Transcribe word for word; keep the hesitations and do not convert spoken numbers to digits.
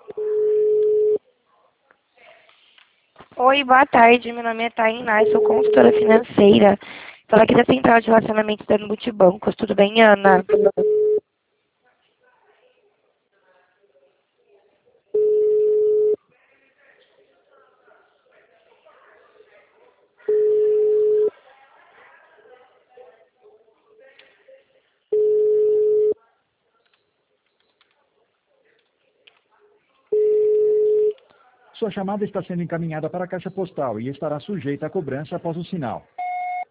Oi, boa tarde. Meu nome é Tainá, sou consultora financeira. Estou aqui da Central de Relacionamentos da Multibancos. Tudo bem, Ana? Sua chamada está sendo encaminhada para a caixa postal e estará sujeita a cobrança após o sinal.